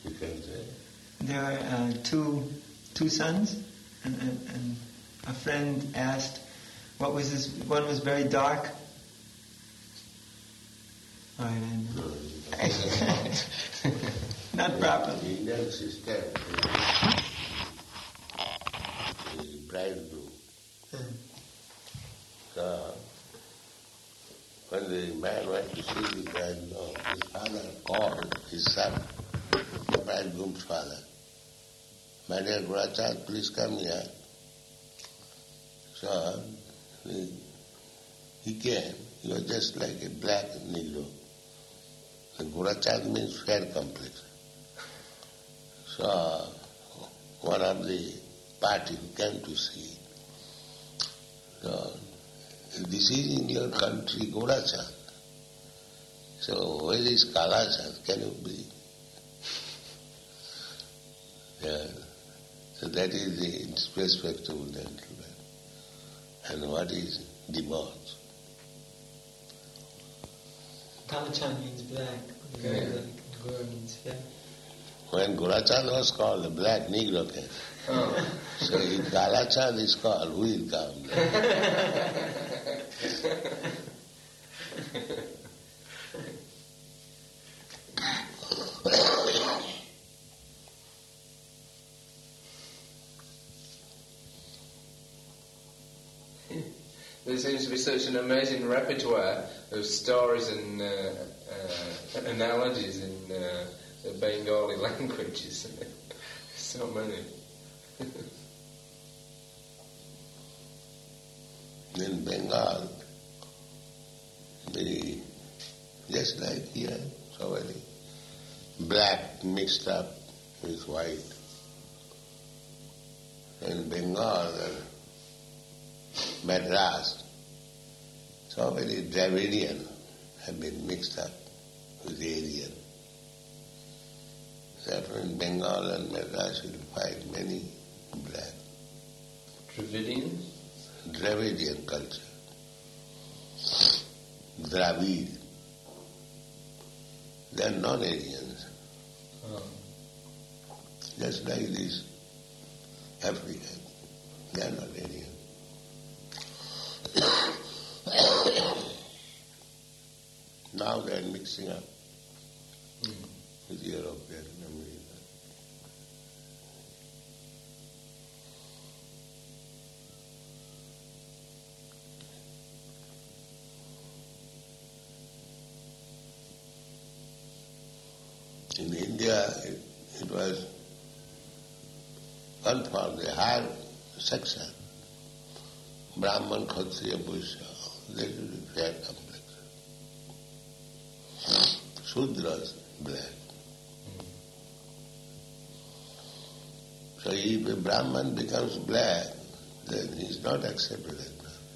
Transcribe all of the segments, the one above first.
You can say. There are two sons, and a friend asked, what was this? One was very dark. All right, I know. Not properly. The Indian system is bridegroom. So, when the man went to see the bridegroom, his father called his son, the bridegroom's father. My dear Gurachan, please come here. So, he came. He was just like a black Negro. The Gurachan means fair complexion. So, one of the party who came to see, so, this is in your country, Gurachan. So, where is Kalachan? Can you be? Yeah. So that is the respectable gentleman. And what is Dimos? Kalachan means black. Gura means fair. When Gurachan was called, the black Negro came. Oh. So if Kalachan is called, who will come? There seems to be such an amazing repertoire of stories and analogies in the Bengali languages. So many. In Bengal, just like here, so many black mixed up with white. In Bengal, Madras, so many Dravidian have been mixed up with Aryan. Therefore in Bengal and Madras you will find many black. Dravidian? Dravidian culture. Dravid. They are non-Aryans. Oh. Just like these Africans. They are not Aryan. Now they are mixing up with European America. In India, it was confirmed, the higher section, Brahman, Kshatriya, Vaishya, they should be fair complexion. Shudras, black. So if a Brahman becomes black, then he is not accepted as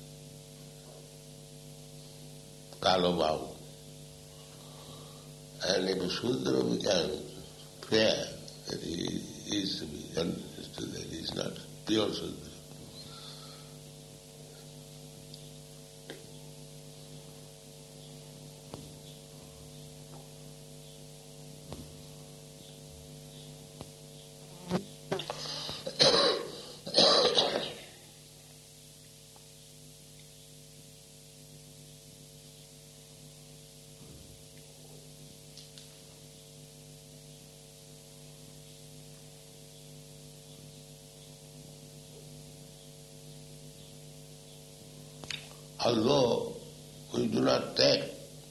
Brahman. Kalo Babu. And if a Shudra becomes fair, then he is to be understood that he is not pure Shudra. Although we do not take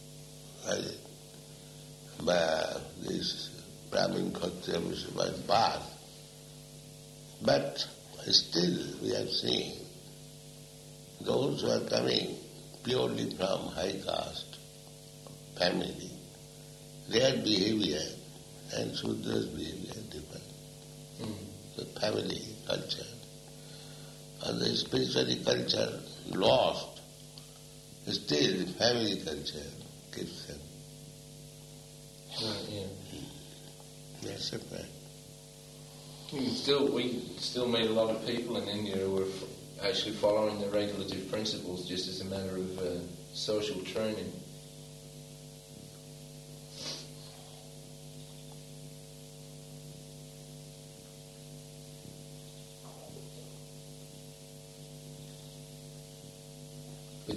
this Brahmin Kshatriya by birth, but still we have seen those who are coming purely from high caste family, their behavior and Sudra's behavior are different. The family culture and the spirituality culture lost. Still, family culture keeps them. Yeah. That's a fact. We still meet a lot of people in India who are actually following the regulative principles just as a matter of social training.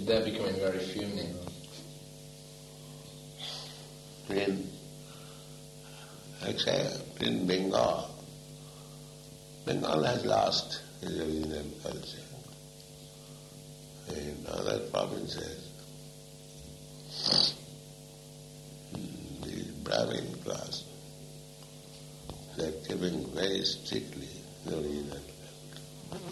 they're becoming very few now. Except in Bengal. Bengal has lost its original culture. In other provinces, the Brahmin class, they are keeping very strictly the original culture.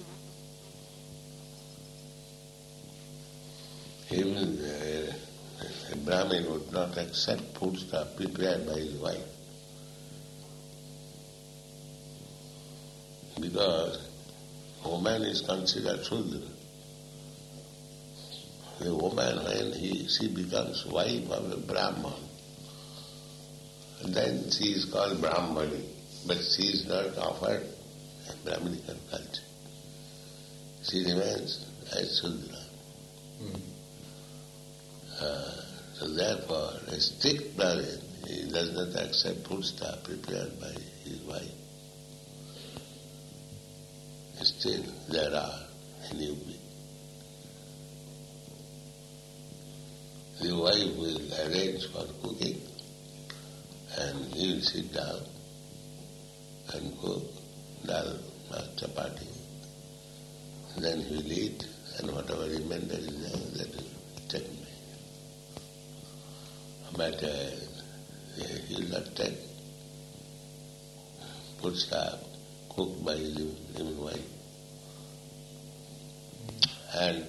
Even a Brahmin would not accept foodstuff prepared by his wife, because woman is considered Shudra. The woman, when she becomes wife of a Brahman, then she is called Brahmani, but she is not offered a Brahminical culture. She remains as Shudra. So therefore, a strict Brahmin, he does not accept foodstuff prepared by his wife. Still, there are in UP. The wife will arrange for cooking, and he will sit down and cook dal or chapati. Then he will eat, and whatever remainder is there, that will be taken by him. But he will not take foodstuff cooked by his even wife. And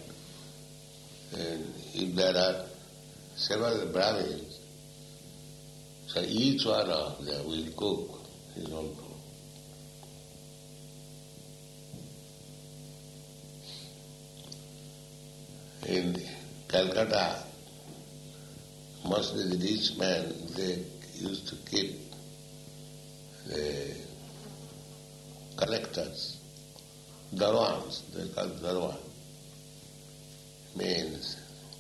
if there are several Brahmins, so each one of them will cook his own food. In Calcutta, most of the rich men, they used to keep the collectors, darwans, they call darwan, means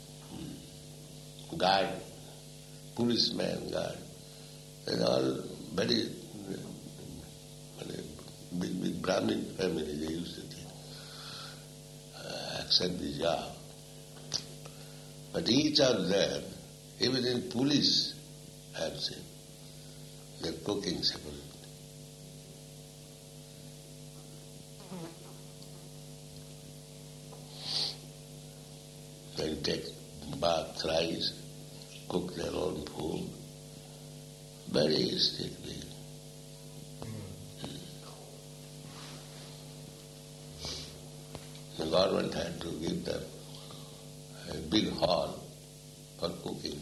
guard, policeman, guard. They're all very big Brahmin family, they used to accept the job. But each of them, even in police, I have seen, they're cooking separately. They take bath thrice, cook their own food, very strictly. The government had to give them a big hall for cooking.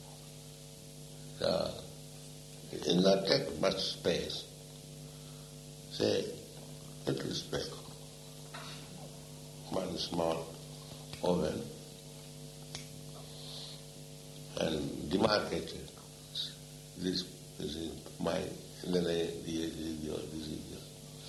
So it did not take much space. Say, little space. One small oven and demarcated. This is mine, and then this is yours, this is yours.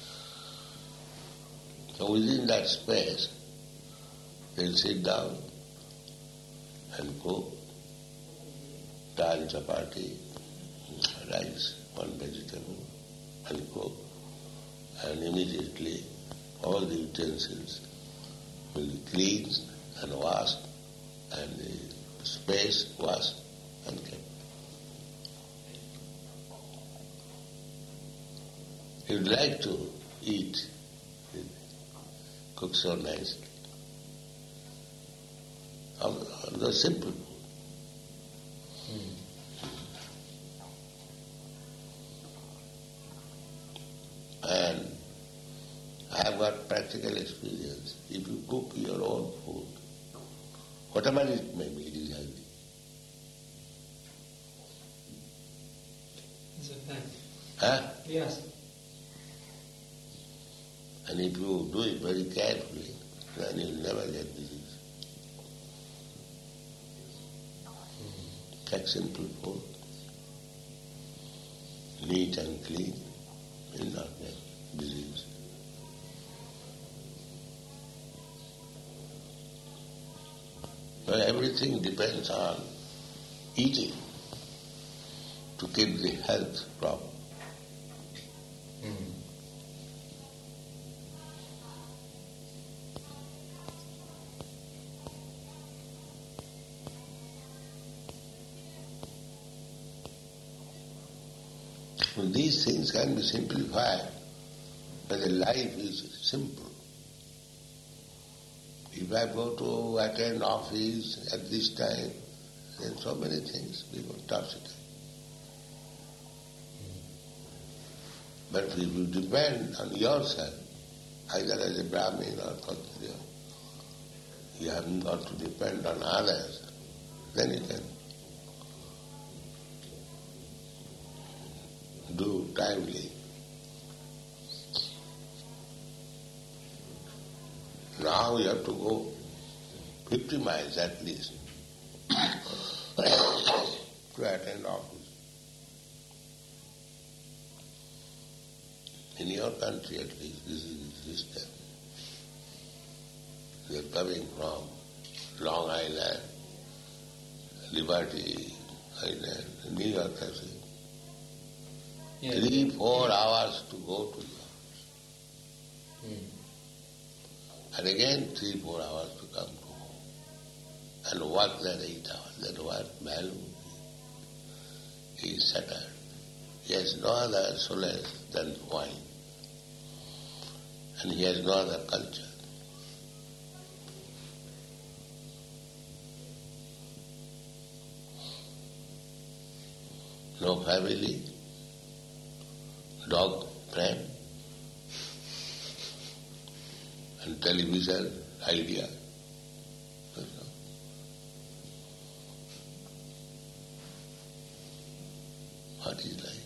So within that space, they'll sit down and cook dal, chapati, rice, one vegetable, and cook. And immediately all the utensils will be cleaned and washed, and the space washed and kept. You'd like to eat, it cooks so nicely. The simple food. And I have got practical experience. If you cook your own food, whatever it may be, it is healthy. Is it that? Huh? Yes. And if you do it very carefully, then you'll never get disease. Take simple food, neat and clean, you'll not get disease. So everything depends on eating to keep the health proper. These things can be simplified, but the life is simple. If I go to attend office at this time, then so many things people toss it. But if you depend on yourself, either as a Brahmin or Kshatriya, you haven't got to depend on others, then you can do timely. Now you have to go 50 miles at least to attend office. In your country at least, this is the system. They are coming from Long Island, Liberty Island, New York City. 3-4 hours to go to the office. And again 3-4 hours to come to home. And work there 8 hours. That what value he is settled. He has no other solace than wine. And he has no other culture. No family, dog friend, and television idea. What is life?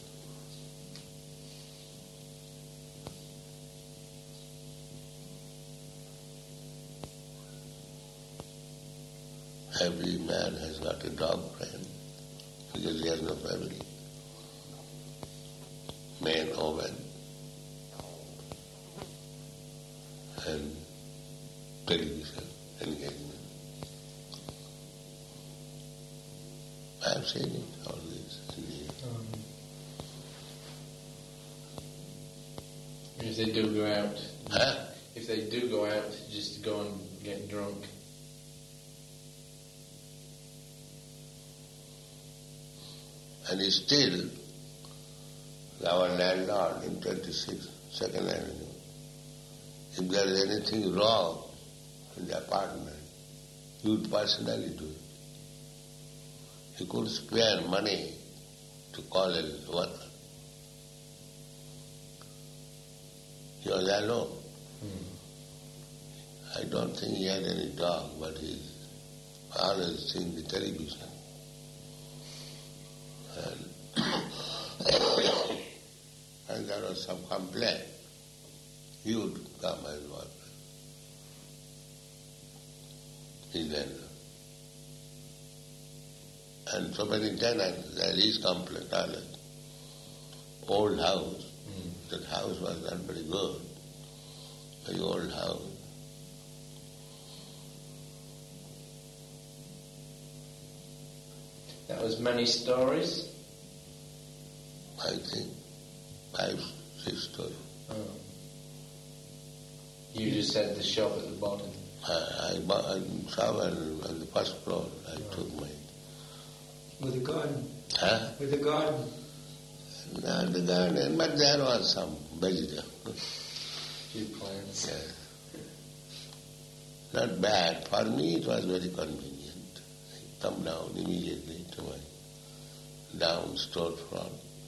Every man has got a dog friend because he has no family. Man, woman, and television engagement. I have seen it, all this. If they do go out, Huh? if they do go out just to go and get drunk. And still, our landlord in 26 Second Avenue, if there is anything wrong in the apartment, he would personally do it. He could spare money to call a worker. He was alone. I don't think he had any dog, but he always seeing the television. And there was some complaint. He would come and work. His landlord. And so many tenants, there is complaint always. Old house. That house was not very good. Very old house. That was many stories? I think 5, 6 stories. Oh. You just had the shop at the bottom? I saw on the first floor. I took my... With a garden. Huh? With a garden. Not the garden, but there was some vegetable. Few plants. Yeah. Not bad. For me it was very convenient. I come down immediately to my down storefront.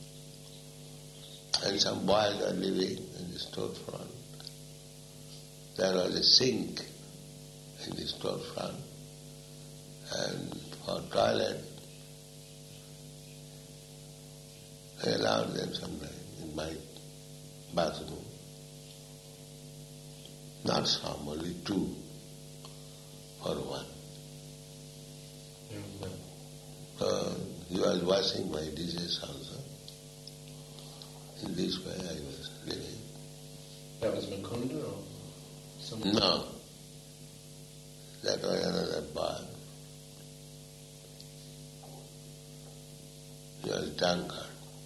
And some boys are living in the storefront. There was a sink in the storefront. And for toilet, I allowed them sometimes in my bathroom. Not some, only 2 for 1. He was washing my dishes also. In this way I was living. That was Mukunda or someone? No. That was another bar. He was drunkard.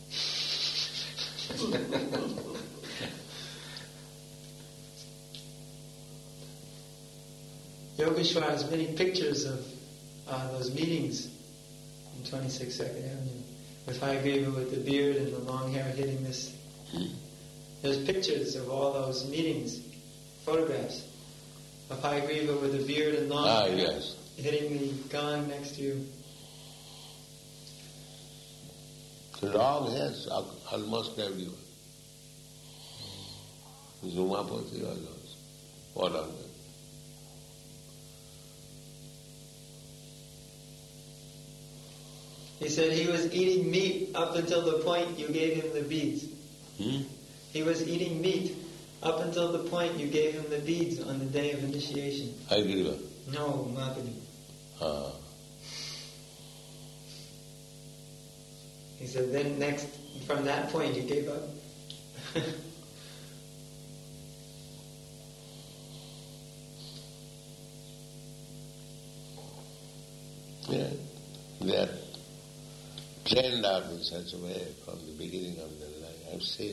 Yogeshwar has many pictures of those meetings in 26 Second Avenue. with Hayagriva with the beard and the long hair hitting this. There's pictures of all those meetings, photographs of Hayagriva with a beard and long hair yes. hitting the gong next to you. Long hairs almost everywhere. Zumapati also, all of them. He said he was eating meat up until the point you gave him the beads. He was eating meat up until the point you gave him the beads on the day of initiation. Hayagriva? No, Mahaprabhu. He said then next, from that point you gave up. Yeah, they are trained out in such a way from the beginning of their life. I've seen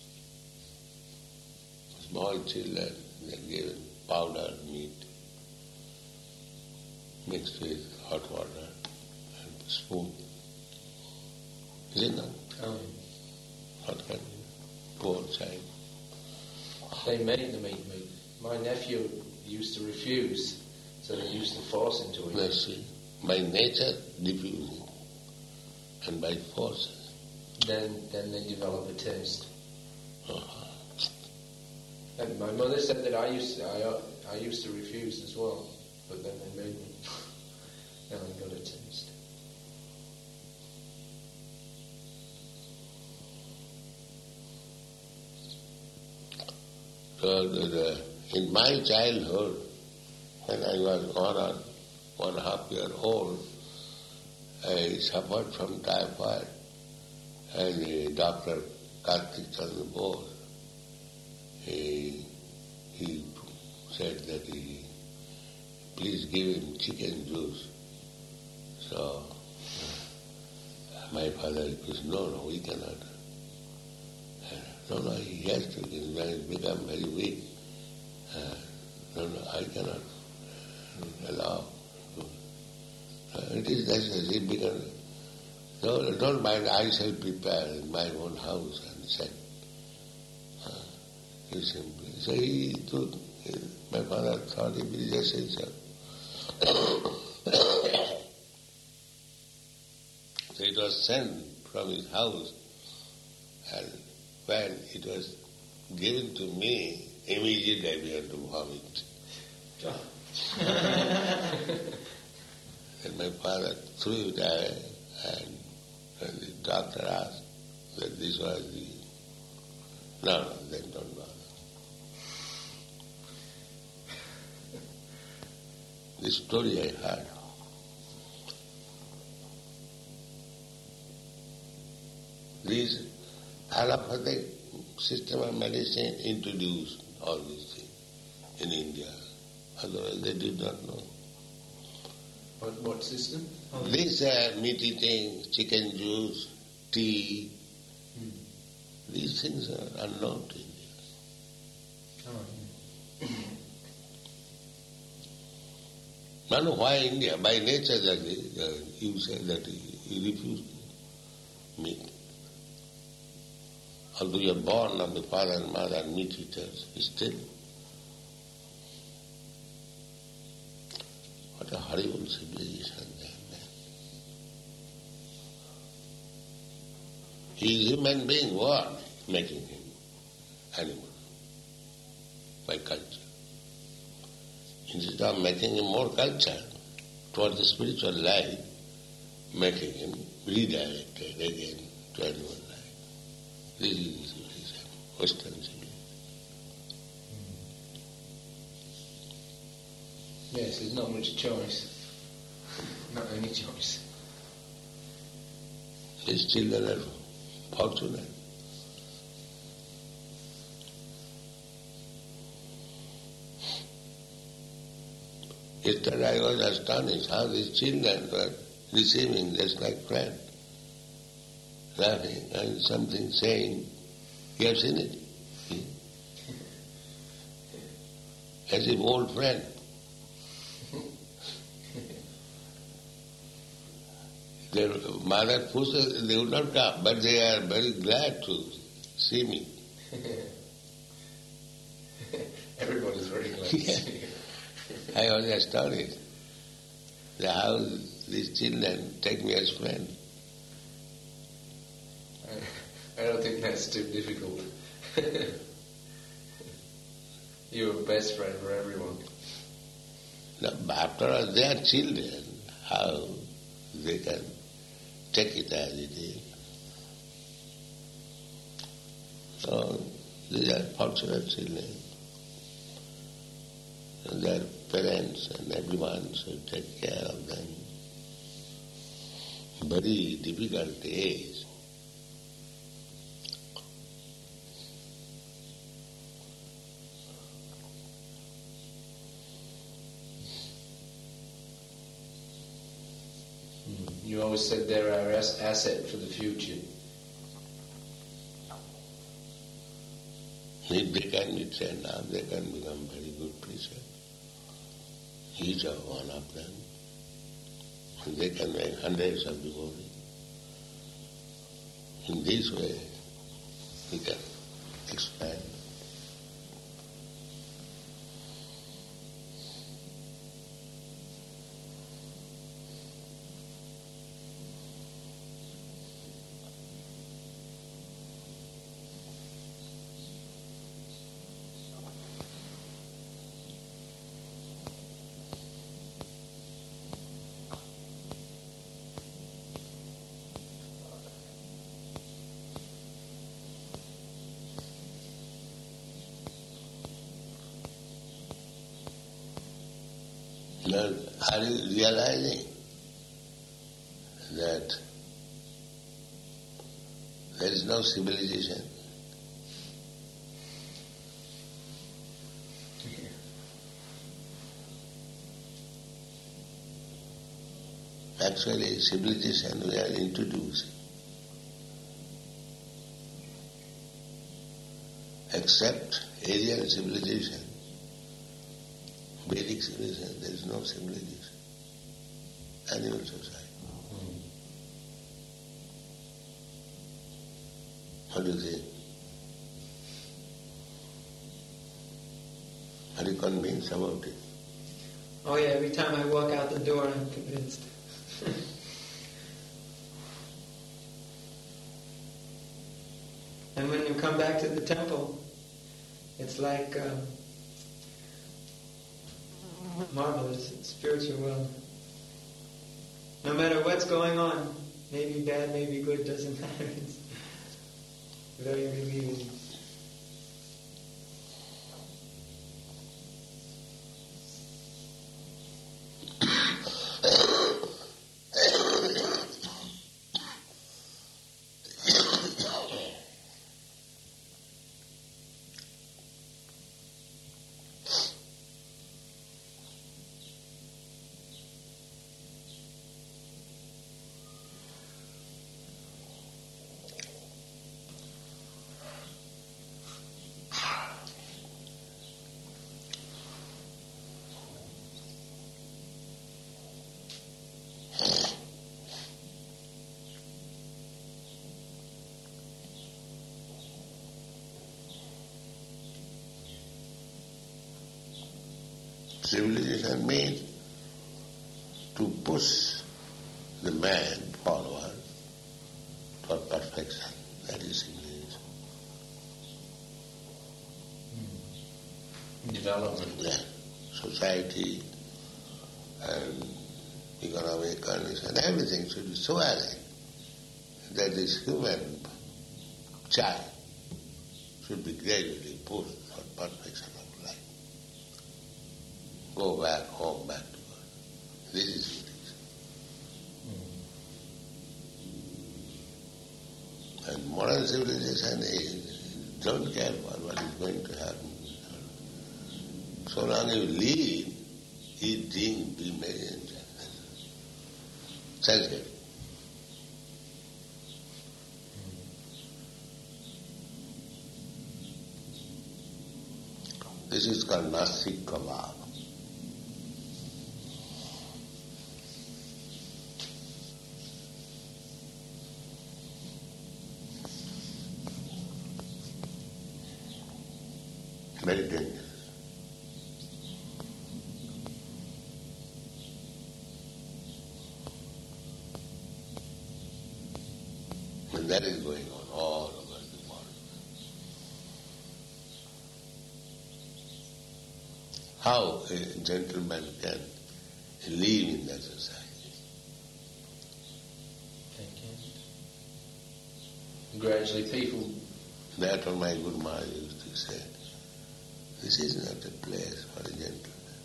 small children, they're given powdered meat mixed with hot water and spoon. Is it not? What kind of poor child? They make them eat meat. My nephew used to refuse, so they used to force him to eat. Let's see. By nature, refusing, and by force. Then they develop a taste. And my mother said that I used to refuse as well, but then they made me. Now I got a taste. So in my childhood, when I was 1.5 years old, I suffered from typhoid, and Dr. Kartik Chandra Bose, he said that please give him chicken juice. So my father said, no, we cannot. No, he has to, he's become very weak. No, I cannot allow. It is necessary because, no, don't mind, I shall prepare in my own house and send. He simply. So he took, my father thought he will just say so. So it was sent from his house, and when it was given to me, immediately I began to vomit. And my father threw it away, and when the doctor asked that this was the... No, then don't bother. This story I heard. This allopathic system of medicine introduced all these things in India. Otherwise they did not know. What system? This meaty thing, chicken juice, tea, these things are unknown to India. I don't know why India, by nature that you say that you refuse meat. Although you are born of the father and mother meat eaters, still. What a horrible civilization they have made. He is a human being, what? Making him animal by culture. Instead of making him more cultured toward the spiritual life, making him redirected again to animal life. This is civilization, Western civilization. Yes, there's not much choice. Not any choice. His children are fortunate. Yesterday I was astonished how these children were receiving just like friends, laughing and something saying, you have seen it? As if old friend. Their mother pushes, they would not come, but they are very glad to see me. Everybody's very glad to see you. I was astonished how these children take me as friend. I don't think that's too difficult. You're a best friend for everyone. No, but after all, they are children. How they can take it as it is. So these are fortunate children. And their parents and everyone should take care of them. Very difficult age. You always said they're our asset for the future. If they can be trained up, they can become very good preachers. Each of one of them. And they can make hundreds of devotees. In this way, we can expand. Now, are you realizing that there is no civilization? Actually, civilization we are introducing. Except Aryan civilization, Vedic civilization, there is no civilization. Animal society. What do you think? Are you convinced about it? Oh yeah, every time I walk out the door I'm convinced. And when you come back to the temple, it's like marvelous, spiritual world. No matter what's going on, maybe bad, maybe good, doesn't matter. It's very relieving. Civilization means to push the man forward for perfection. That is civilization. Development. Yeah. Society and economic condition, everything should be so aligned that this human child should be gradually pushed for perfection of life. Go back home, back to God. This is civilization. And modern civilization is don't care for what is going to happen. So long you live, eat, drink, be merry, and self-care. This is called Nasik Kebab. Very dangerous. And that is going on all over the world. How a gentleman can live in that society? Gradually people... That's what my Guru Maharaj used to say. This is not a place for a gentleman.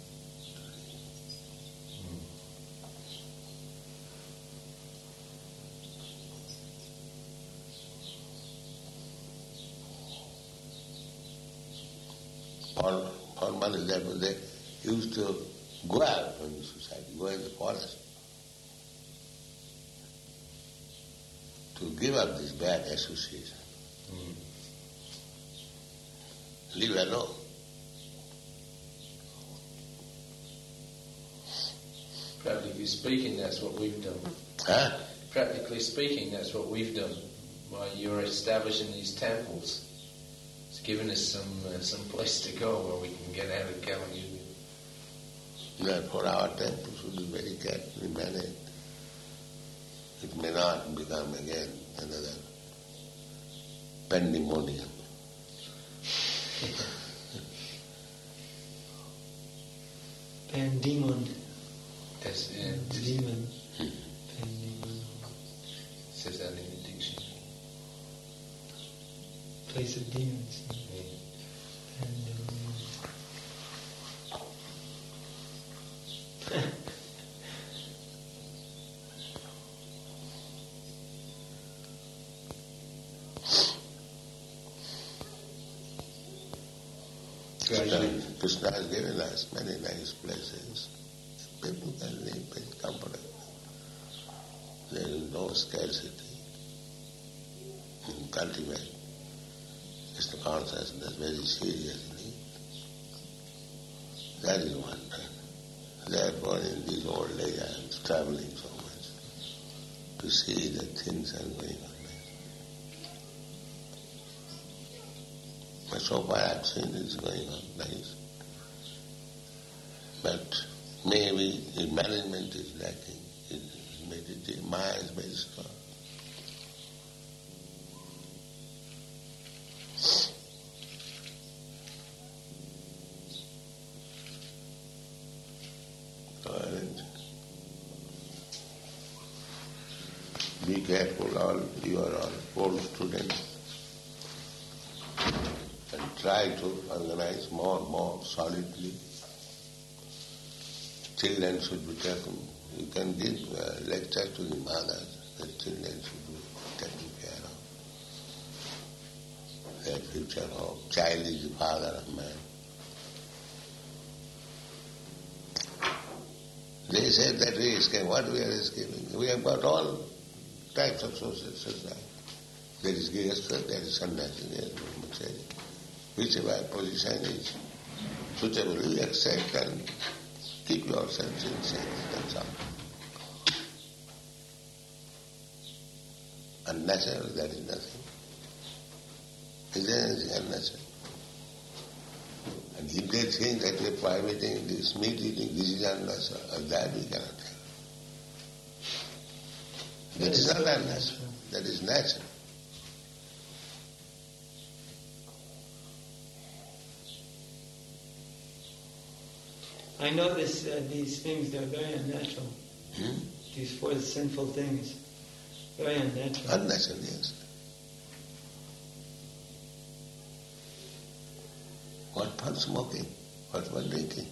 For money, therefore they used to go out from the society, go in the forest, to give up this bad association. Live alone. Practically speaking, that's what we've done. Huh? Practically speaking, that's what we've done. While you're establishing these temples, it's given us some place to go where we can get out of Kali Yuga. Therefore our temple should be very carefully managed. It may not become again another pandemonium. Pandemon. Yes, Demon. Pandemon. Says that in the dictionary. Place of demons. Pandemon. Krishna has given us many nice places. People can live very comfortably. There is no scarcity. And cultivate Krishna consciousness very seriously. That is one thing. Therefore, in this old age, I am traveling so much to see that things are going on. But so far I have seen it's going on nice. But maybe the management is lacking. Maya is very strong. And be careful, all you are all old students. And try to organize more solidly. Children should be taken. You can give lecture to the mothers that children should be taken care of. Their future hope. Child is the father of man. They say that we escape. What we are escaping? We have got all types of society. There is Grihastha, there is Sannyasi, there is Brahmachari. Whichever position is suitable, you accept and keep yourself in sense, that's all. Unnatural, that is nothing. Is there anything unnatural? And if they think that we are prohibiting this meat eating, this is unnatural, that we cannot have. That is not unnatural, that is natural. I notice these things, they're very unnatural. These four sinful things, very unnatural. Unnatural, yes. What for smoking? What for drinking?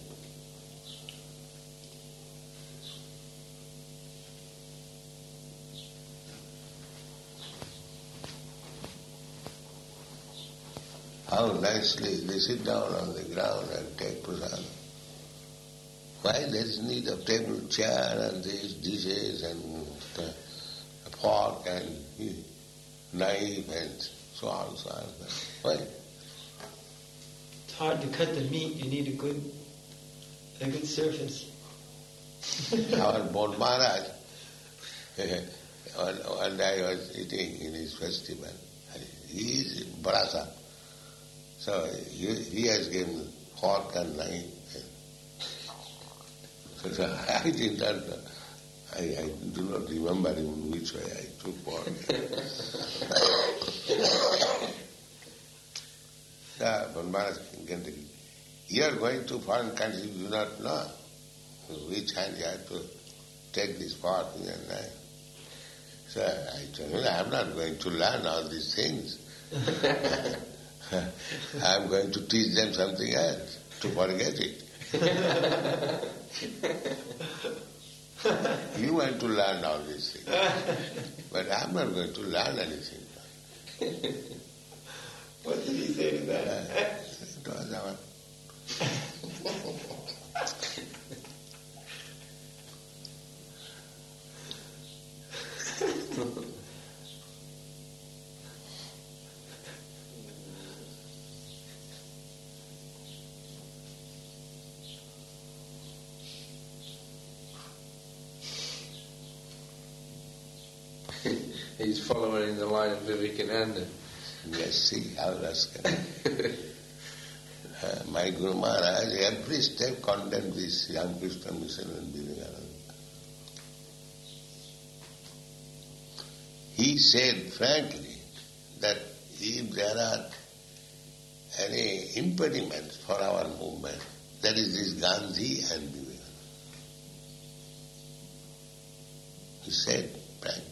How nicely they sit down on the ground and take prasadam. Why there is need of table, chair and these dishes and a fork and knife and so on, so on. Why? It's hard to cut the meat. You need a good surface. Our Bon Maharaj, one day I was eating in his festival. He is Barasa. So he has given fork and knife. So I did not, I do not remember in which way I took fork. But Maharaj Kentucky, you are going to foreign country, you do not know which hand you have to take this fork and knife. So I told him, I am not going to learn all these things. I am going to teach them something else, to forget it. You want to learn all these things. But I am not going to learn anything. What did he say to that? It was our... He's following in the line of Vivekananda. Yes, see how that's connected. My Guru Maharaj, every step condemned this Ramakrishna mission and Vivekananda. He said frankly that if there are any impediments for our movement, that is this Gandhi and Vivekananda. He said frankly.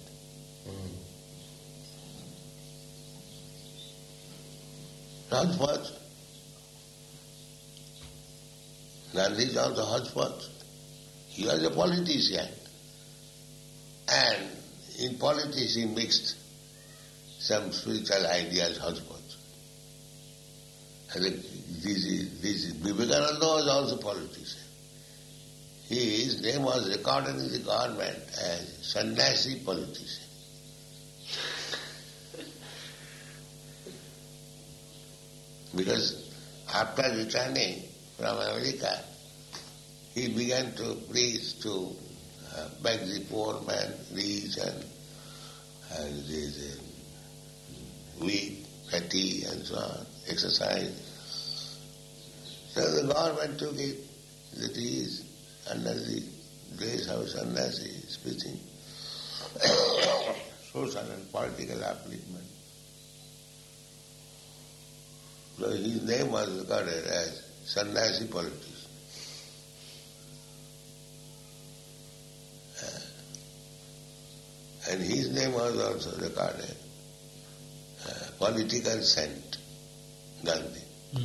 Hodgepodge. Gandhi is also hodgepodge. He was a politician. And in politics he mixed some spiritual ideas, hodgepodge. And this Vivekananda was also a politician. His name was recorded in the government as sannyasi politician. Because after returning from America, he began to preach to make the poor man rich and this wheat, fatty and so on, exercise. So the government took it that he is under the dress of sannyasi, speaking social and political upliftment. So his name was recorded as sannyasi politician. And his name was also recorded political saint, Gandhi.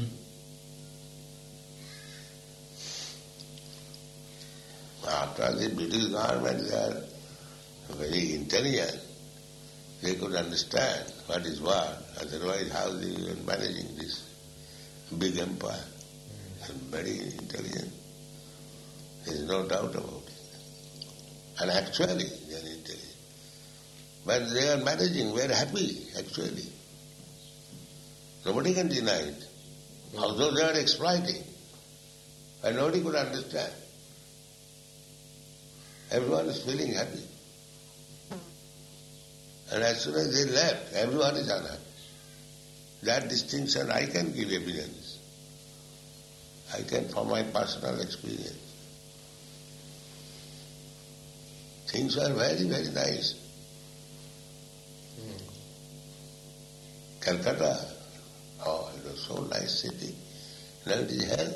After the British government, they are very intelligent. They could understand what is what. Otherwise, how they were managing this big empire. And very intelligent. There is no doubt about it. And actually, they are intelligent. But they are managing, very happy, actually. Nobody can deny it. Although they are exploiting. And nobody could understand. Everyone is feeling happy. And as soon as they left, everyone is unhappy. That distinction I can give evidence. I can from my personal experience. Things were very, very nice. Calcutta, oh, it was so nice city. Now it is hell.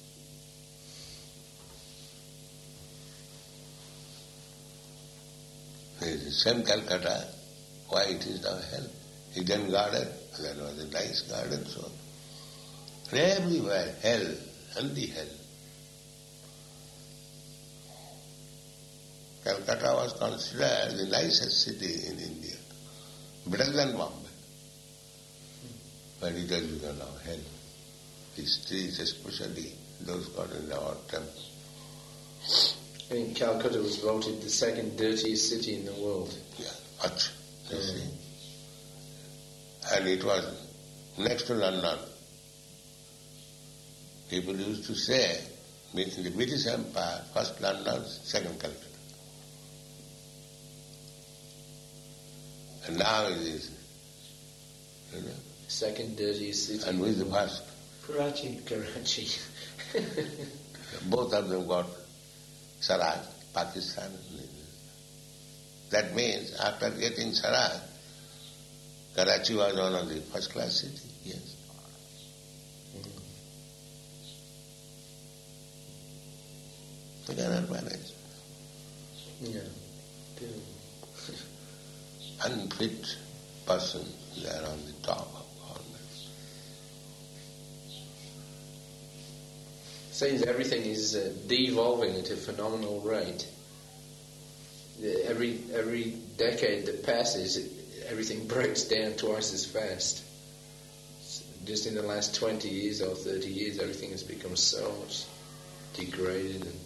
It is the same Calcutta, why it is now hell? Hidden garden, that was a nice garden, so everywhere hell, only hell. Calcutta was considered the nicest city in India, better than Bombay. But it has become now hell. The streets, especially those got in our temple. I think Calcutta was voted the second dirtiest city in the world. Yeah, Ach, you see. And it was next to London. People used to say, in the British Empire, first London, second Calcutta. And now it is, Second dirtiest city. And who is the first? Karachi. Karachi. Both of them got Swaraj, Pakistan. That means after getting Swaraj, Karachi was one of the first class cities, yes. They cannot manage. Yeah. Unfit person, they are on the top of government. Seems everything is devolving at a phenomenal rate. Every decade that passes, everything breaks down twice as fast. Just in the last 20 years or 30 years, everything has become so much degraded. And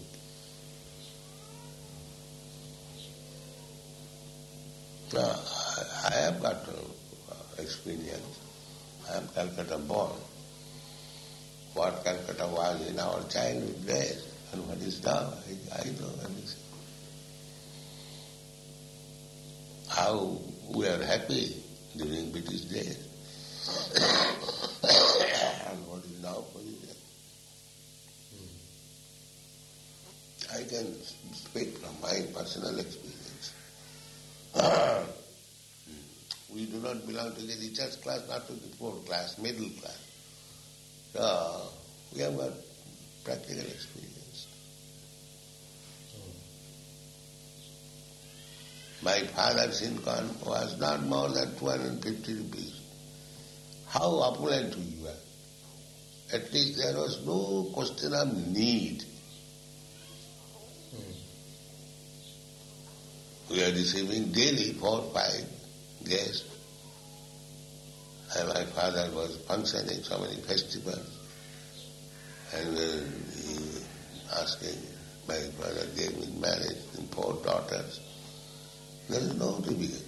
Now, I have got experience. I am Calcutta born. What Calcutta was in our childhood days and what is now, I know everything. How we are happy during British days and what is now position. I can speak from my personal experience. We do not belong to the richest class, not to the poor class, middle class. So, we have got practical experience. My father's income was not more than 250 rupees. How opulent we were. At least there was no question of need. We are receiving daily 4 or 5 guests. And my father was functioning so many festivals. And he asking, my father gave me marriage and 4 daughters. There is no difficulty.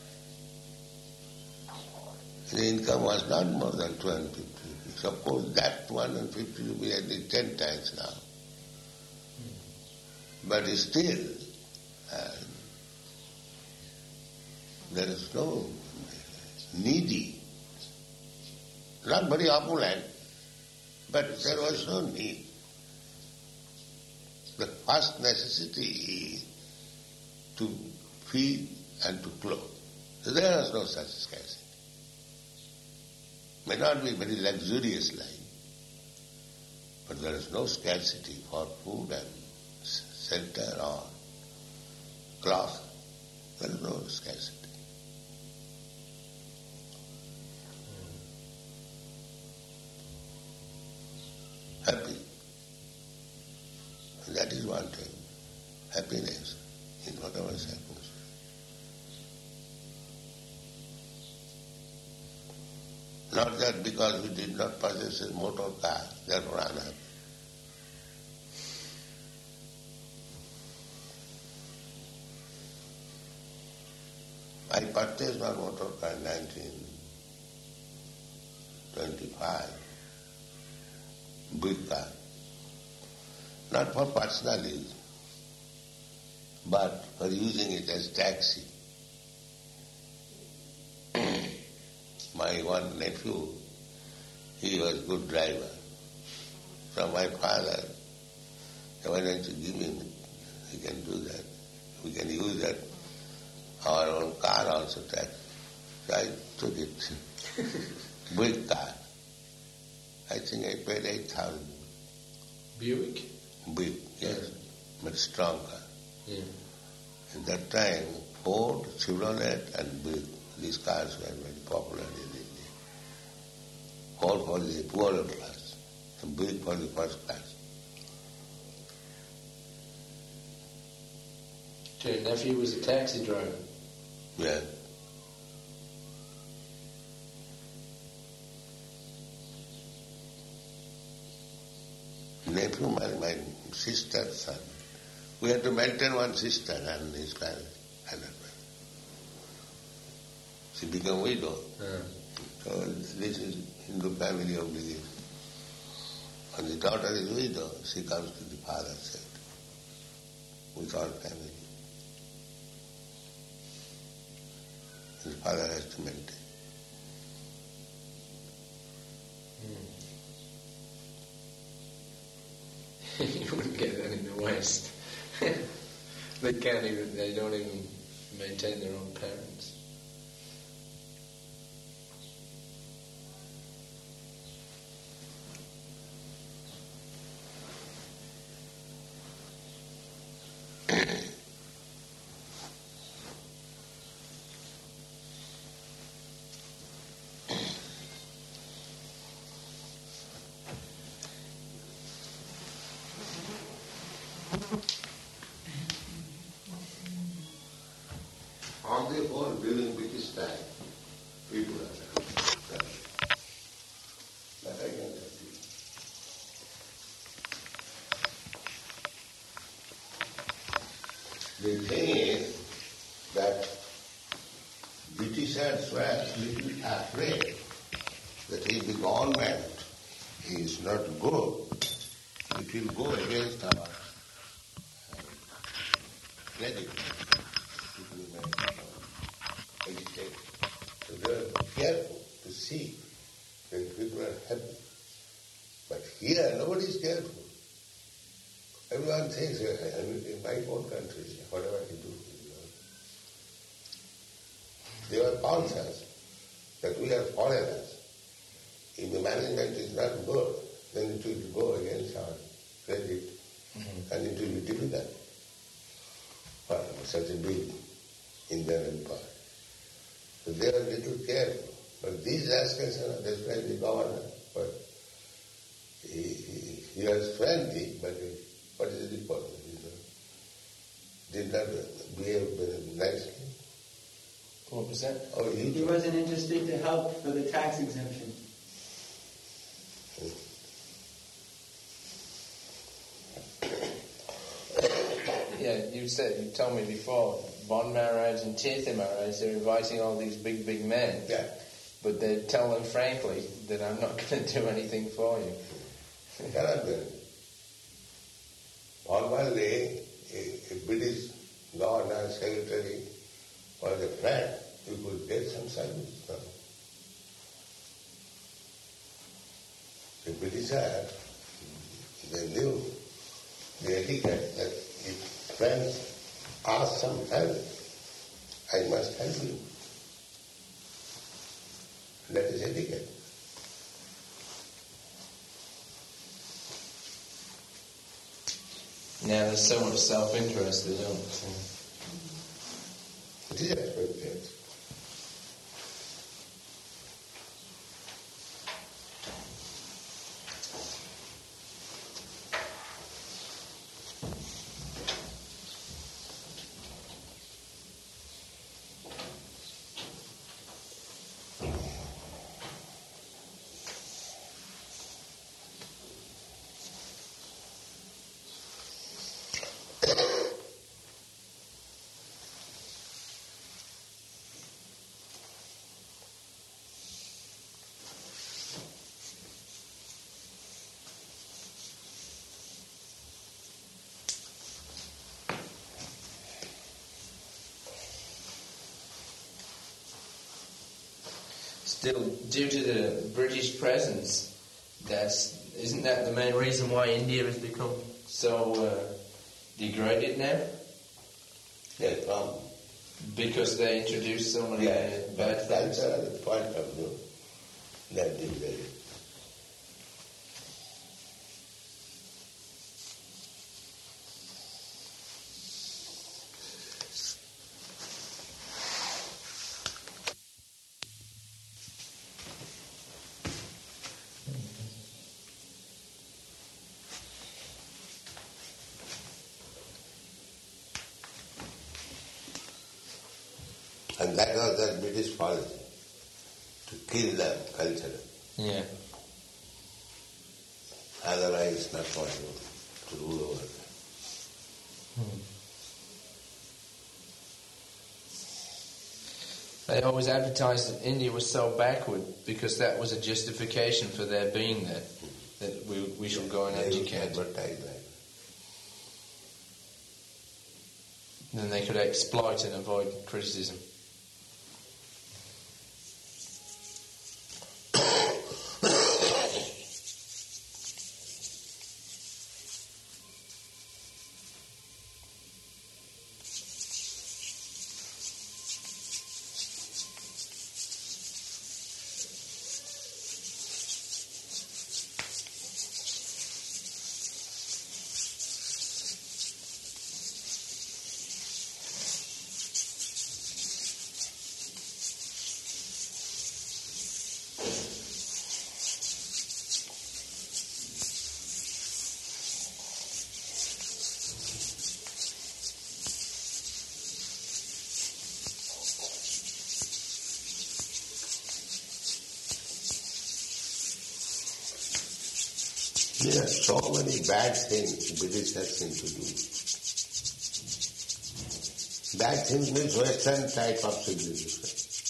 The income was not more than 250 rupees. Suppose that 250 rupees at least 10 times now. But still, there is no needy. Not very opulent, but there was no need. The first necessity is to feed and to clothe. So there is no such scarcity. May not be very luxurious life, but there is no scarcity for food and shelter or cloth. There is no scarcity. Happy. And that is one thing. Happiness in whatever happens. Not that because we did not possess a motor car, therefore unhappy. I purchased my motor car in 1925. Big car. Not for personal use, but for using it as taxi. My one nephew, he was good driver. So my father, why don't you give him it? He can do that. We can use that, our own car also taxi. So I took it. Big car. I think I paid 8,000. Buick? Big, yes, but strong car. Yeah. At that time, Ford, Chevrolet and Buick, these cars were very popular in India. Ford for the poorer class, and Buick for the first class. So your nephew was a taxi driver? Yeah. Nephew, my sister's son. We had to maintain one sister and his family. She became widow. So this is Hindu family obligation. When the daughter is widow, she comes to the father's side with all family. The father has to maintain. You wouldn't get that in the West. They don't even maintain their own parents. On the whole, during British time, people are that I can tell you. The thing is that Britishers were a little afraid that if the government is not good, it will go against our credit. People may agitate. So they are careful to see that people are happy. But here, nobody is careful. Everyone thinks, in my own country, whatever he do. They were conscious that we are foreigners. If the management is not good, then it will go against our credit, and it will be difficult for such a big Indian empire. So they are a little careful. But these rascals, that's why the governor, but he was friendly, but what is the point? Did not behave very nicely. What was that? Oh, He wasn't interested to help for the tax exemption. Yeah, you told me before, Bon Maharaj and Tirtha Maharaj, they're inviting all these big men. Yeah. But they tell them frankly that I'm not going to do anything for you. Cannot do it. Normally, a British governor, secretary, was a friend, you could get some service. No? The Britishers, they knew the etiquette that if friends ask some help, I must help you. That is etiquette. Now there's so much self-interest, they don't. It is expected. Still, due to the British presence, isn't that the main reason why India has become so degraded now? Yes, Because they introduced so many bad things. That's the point of view that degraded. And that was the British policy, to kill them culturally. Yeah. Otherwise it's not possible to rule over them. They always advertised that India was so backward because that was a justification for their being there, that we should go and educate. Advertise that. Then they could exploit and avoid criticism. There are so many bad things British has seem to do. Bad things means Western type of civilization.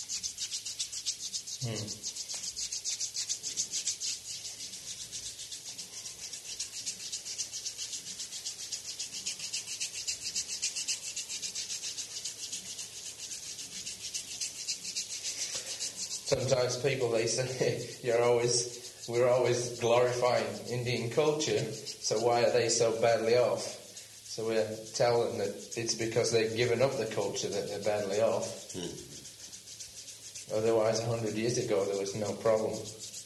Sometimes people, they say, we're always glorifying Indian culture, so why are they so badly off? So we tell them that it's because they've given up the culture that they're badly off. Otherwise, 100 years ago, there was no problem.